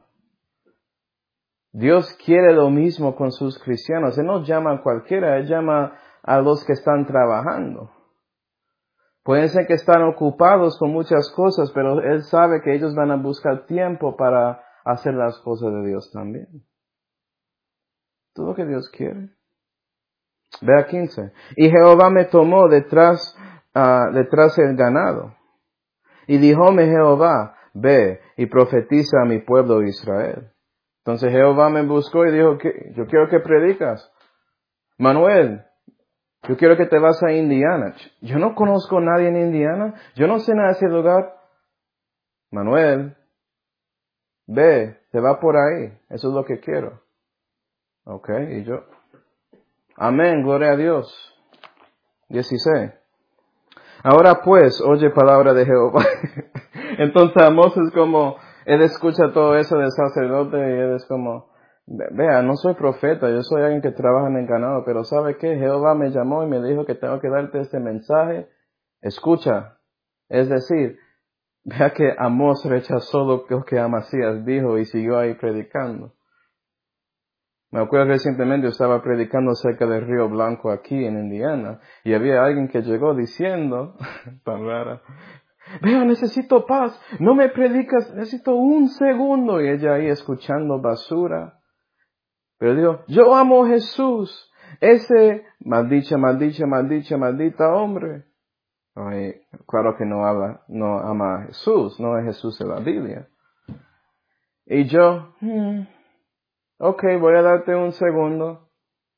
Dios quiere lo mismo con sus cristianos. Él no llama a cualquiera, Él llama a los que están trabajando. Pueden ser que están ocupados con muchas cosas, pero Él sabe que ellos van a buscar tiempo para hacer las cosas de Dios también. Todo lo que Dios quiere. Vea quince. Y Jehová me tomó detrás, uh, detrás del ganado. Y díjome Jehová, ve y profetiza a mi pueblo Israel. Entonces Jehová me buscó y dijo, que yo quiero que predicas. Manuel, yo quiero que te vas a Indiana. Yo no conozco a nadie en Indiana. Yo no sé nada de ese lugar. Manuel, ve, te va por ahí. Eso es lo que quiero. Ok, y yo. Amén, gloria a Dios. dieciséis. Ahora pues, oye palabra de Jehová. Entonces Amós es como, él escucha todo eso del sacerdote y él es como, vea, no soy profeta, yo soy alguien que trabaja en el ganado, pero ¿sabe qué? Jehová me llamó y me dijo que tengo que darte este mensaje. Escucha. Es decir, vea que Amós rechazó lo que Amasías dijo y siguió ahí predicando. Me acuerdo que recientemente yo estaba predicando cerca del Río Blanco aquí en Indiana y había alguien que llegó diciendo, tan rara, vea, necesito paz, no me predicas, necesito un segundo. Y ella ahí escuchando basura. Pero dijo, yo amo a Jesús, ese maldicha, maldicha, maldicha, maldita hombre. Ay, claro que no habla, no ama a Jesús, no es Jesús en la Biblia. Y yo, hmm, ok, voy a darte un segundo.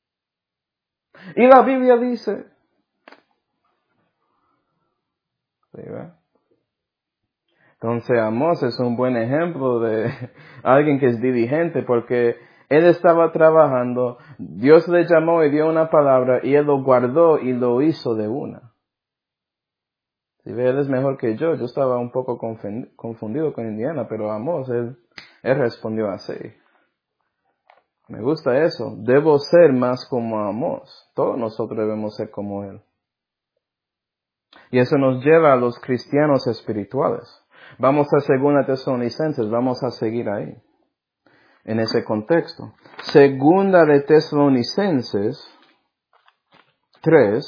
Y la Biblia dice, ¿sí, ve? Entonces Amós es un buen ejemplo de alguien que es diligente porque él estaba trabajando, Dios le llamó y dio una palabra y él lo guardó y lo hizo de una. Si ve, él es mejor que yo, yo estaba un poco confundido con Indiana, pero Amós, él, él respondió así. Me gusta eso, debo ser más como Amós, todos nosotros debemos ser como él. Y eso nos lleva a los cristianos espirituales. Vamos a Segunda Tesalonicenses, vamos a seguir ahí, en ese contexto. Segunda de Tesalonicenses tres.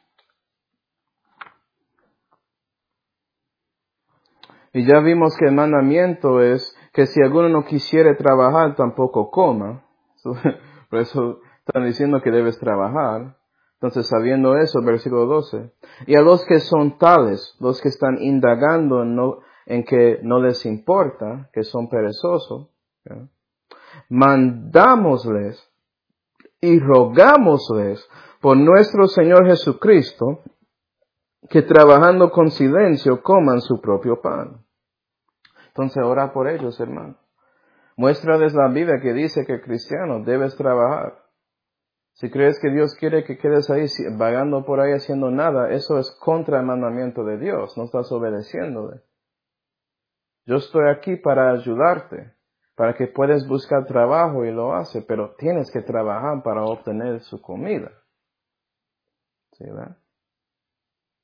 Y ya vimos que el mandamiento es que si alguno no quisiere trabajar, tampoco coma. Por eso están diciendo que debes trabajar. Entonces, sabiendo eso, versículo doce. Y a los que son tales, los que están indagando en, no, en que no les importa, que son perezosos, ¿ya? Mandámosles y rogámosles por nuestro Señor Jesucristo, que trabajando con silencio coman su propio pan. Entonces, ora por ellos, hermano. Muéstrales la Biblia que dice que cristiano debes trabajar. Si crees que Dios quiere que quedes ahí vagando por ahí haciendo nada, eso es contra el mandamiento de Dios, no estás obedeciéndole. Yo estoy aquí para ayudarte, para que puedas buscar trabajo y lo haces, pero tienes que trabajar para obtener su comida. ¿Sí, verdad?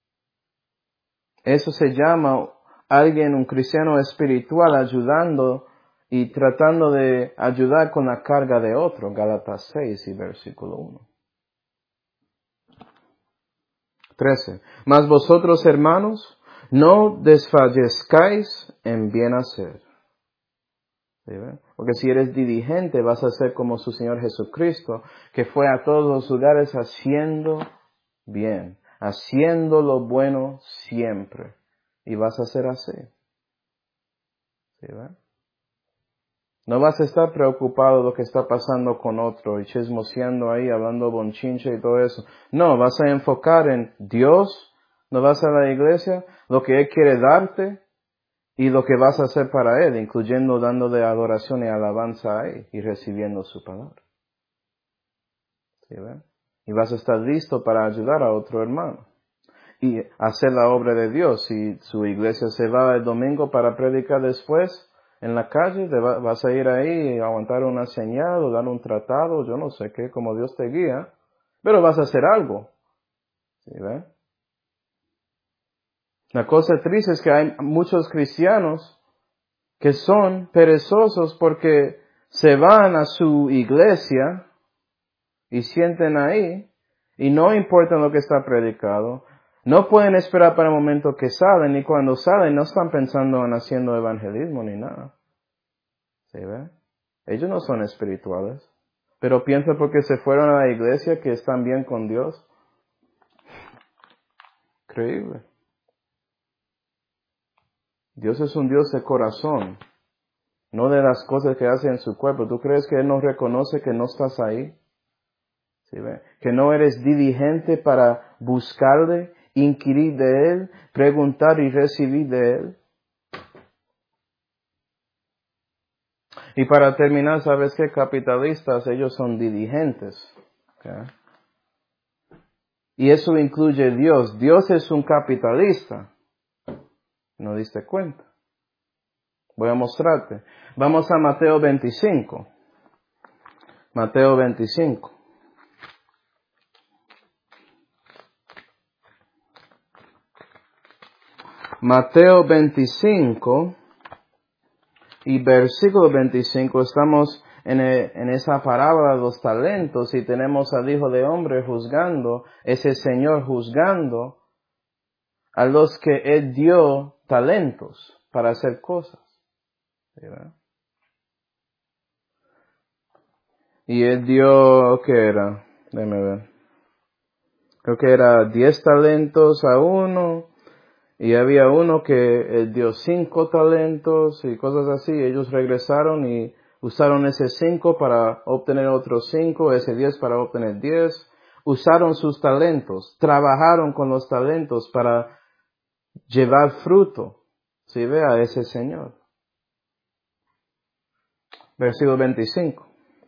Eso se llama alguien, un cristiano espiritual, ayudando y tratando de ayudar con la carga de otro. Gálatas seis y versículo uno. trece. Mas vosotros, hermanos, no desfallezcáis en bien hacer. ¿Sí, ven? Porque si eres diligente, vas a ser como su Señor Jesucristo, que fue a todos los lugares haciendo bien, haciendo lo bueno siempre. Y vas a ser así. ¿Sí, ven? No vas a estar preocupado de lo que está pasando con otro y chismoseando ahí, hablando bonchinche y todo eso. No, vas a enfocar en Dios, no vas a la iglesia, lo que Él quiere darte y lo que vas a hacer para Él, incluyendo dándole adoración y alabanza a Él y recibiendo su palabra. ¿Sí, ven? Y vas a estar listo para ayudar a otro hermano y hacer la obra de Dios. Si su iglesia se va el domingo para predicar después, en la calle, te va, vas a ir ahí a aguantar una señal o dar un tratado, yo no sé qué, como Dios te guía, pero vas a hacer algo. ¿Sí, ve? La cosa triste es que hay muchos cristianos que son perezosos porque se van a su iglesia y sienten ahí y no importa lo que está predicado. No pueden esperar para el momento que salen y cuando salen no están pensando en haciendo evangelismo ni nada. ¿Sí, ve? Ellos no son espirituales, pero piensan porque se fueron a la iglesia que están bien con Dios. Increíble. Dios es un Dios de corazón, no de las cosas que hace en su cuerpo. ¿Tú crees que Él no reconoce que no estás ahí? ¿Sí, ve? Que no eres diligente para buscarle, inquirir de Él, preguntar y recibir de Él. Y para terminar, ¿sabes qué? Capitalistas, ellos son diligentes. ¿Okay? Y eso incluye Dios. Dios es un capitalista. ¿No diste cuenta? Voy a mostrarte. Vamos a Mateo veinticinco. Mateo veinticinco. Mateo veinticinco y versículo veinticinco. Estamos en, el, en esa parábola de los talentos y tenemos al Hijo de Hombre juzgando, ese Señor juzgando a los que Él dio talentos para hacer cosas. ¿Sí, verdad? Y Él dio, ¿qué era? Déjame ver. Creo que era diez talentos a uno. Y había uno que él dio cinco talentos y cosas así. Ellos regresaron y usaron ese cinco para obtener otros cinco, ese diez para obtener diez. Usaron sus talentos, trabajaron con los talentos para llevar fruto. Si ve a ese Señor. Versículo veinticinco.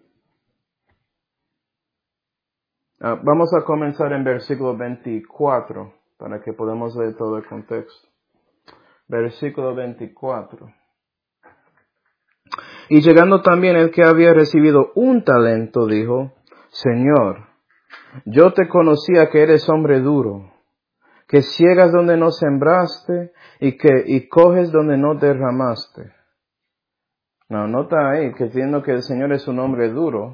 Ah, vamos a comenzar en versículo veinticuatro para que podamos leer todo el contexto. Versículo veinticuatro. Y llegando también el que había recibido un talento, dijo, Señor, yo te conocía que eres hombre duro, que ciegas donde no sembraste y que y coges donde no derramaste. No, nota ahí que diciendo que el Señor es un hombre duro.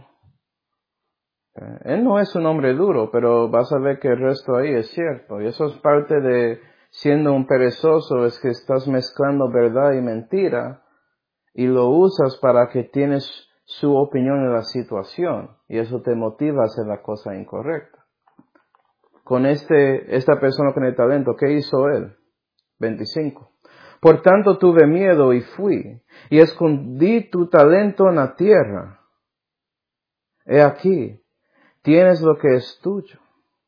Él no es un hombre duro, pero vas a ver que el resto ahí es cierto. Y eso es parte de siendo un perezoso, es que estás mezclando verdad y mentira y lo usas para que tienes su opinión en la situación y eso te motiva a hacer la cosa incorrecta. Con este, esta persona con el talento, ¿qué hizo él? veinticinco. Por tanto tuve miedo y fui y escondí tu talento en la tierra. He aquí, tienes lo que es tuyo.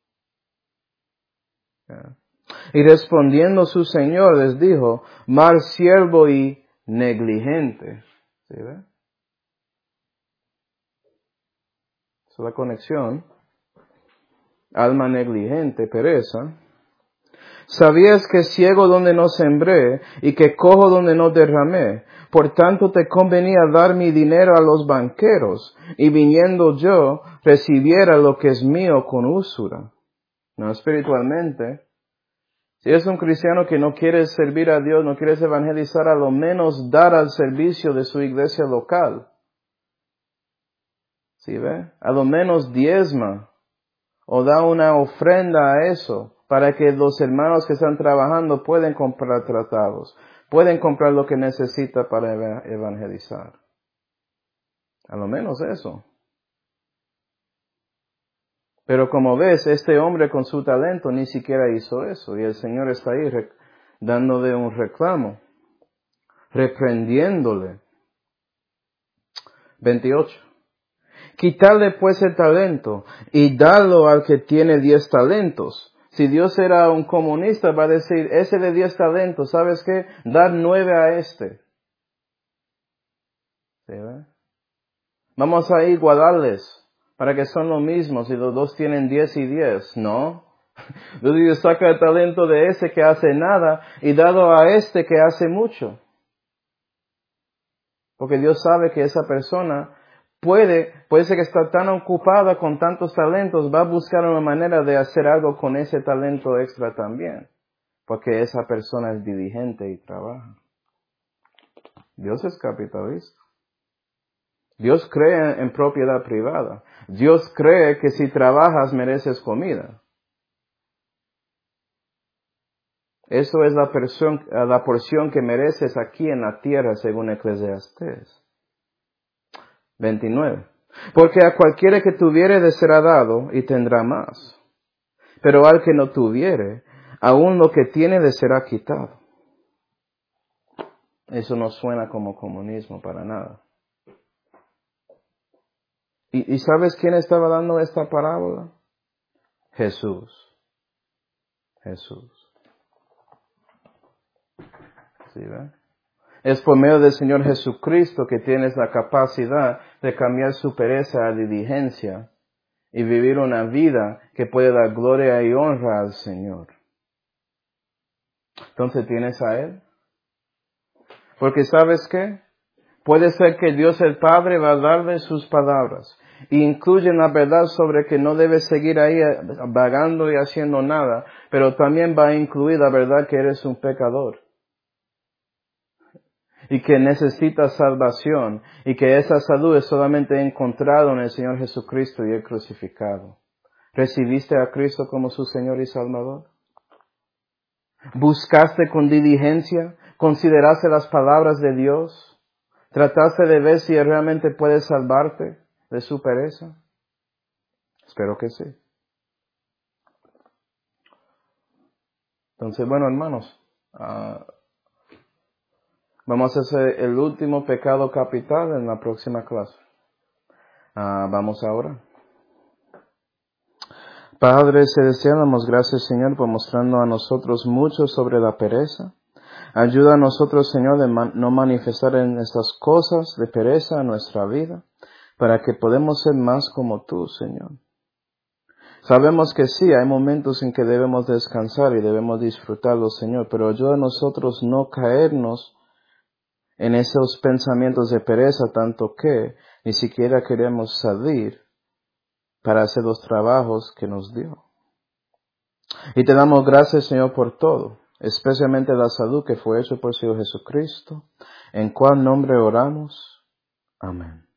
Y respondiendo su señor les dijo, mal siervo y negligente. ¿Sí ve? Esa es la conexión. Alma negligente, pereza. Sabías que ciego donde no sembré y que cojo donde no derramé. Por tanto te convenía dar mi dinero a los banqueros y viniendo yo recibiera lo que es mío con usura. No espiritualmente. Si es un cristiano que no quiere servir a Dios, no quiere evangelizar, a lo menos dar al servicio de su iglesia local. ¿Sí ve? A lo menos diezma o da una ofrenda a eso para que los hermanos que están trabajando pueden comprar tratados, pueden comprar lo que necesita para evangelizar. A lo menos eso. Pero como ves, este hombre con su talento ni siquiera hizo eso. Y el Señor está ahí rec- dándole un reclamo, reprendiéndole. veintiocho. Quitarle pues el talento y darlo al que tiene diez talentos. Si Dios era un comunista, va a decir, ese de diez talentos, ¿sabes qué? Dar nueve a este. ¿Sí, ve? Vamos a igualarles para que son lo mismo si los dos tienen diez y diez, ¿no? Dios saca el talento de ese que hace nada y dado a este que hace mucho. Porque Dios sabe que esa persona puede, puede ser que está tan ocupada con tantos talentos, va a buscar una manera de hacer algo con ese talento extra también. Porque esa persona es diligente y trabaja. Dios es capitalista. Dios cree en propiedad privada. Dios cree que si trabajas mereces comida. Eso es la porción, la porción que mereces aquí en la tierra según Eclesiastés. veintinueve. Porque a cualquiera que tuviere le será dado y tendrá más. Pero al que no tuviere, aún lo que tiene le será quitado. Eso no suena como comunismo para nada. ¿Y, y sabes quién estaba dando esta parábola? Jesús. Jesús. ¿Sí, ve? Es por medio del Señor Jesucristo que tienes la capacidad de cambiar su pereza a diligencia y vivir una vida que puede dar gloria y honra al Señor. Entonces, ¿tienes a Él? Porque ¿sabes qué? Puede ser que Dios el Padre va a darle sus palabras y incluyen la verdad sobre que no debes seguir ahí vagando y haciendo nada, pero también va a incluir la verdad que eres un pecador y que necesitas salvación y que esa salud es solamente encontrada en el Señor Jesucristo y el crucificado. ¿Recibiste a Cristo como su Señor y Salvador? ¿Buscaste con diligencia? ¿Consideraste las palabras de Dios? ¿Trataste de ver si realmente puede salvarte de su pereza? Espero que sí. Entonces, bueno, hermanos, uh, vamos a hacer el último pecado capital en la próxima clase. Uh, vamos ahora. Padre celestial, damos gracias, Señor, por mostrando a nosotros mucho sobre la pereza. Ayuda a nosotros, Señor, de man- no manifestar en estas cosas de pereza en nuestra vida, para que podamos ser más como tú, Señor. Sabemos que sí, hay momentos en que debemos descansar y debemos disfrutarlo, Señor, pero ayuda a nosotros no caernos en esos pensamientos de pereza, tanto que ni siquiera queremos salir para hacer los trabajos que nos dio. Y te damos gracias, Señor, por todo, especialmente la salud que fue hecho por Señor Jesucristo, en cual nombre oramos. Amén.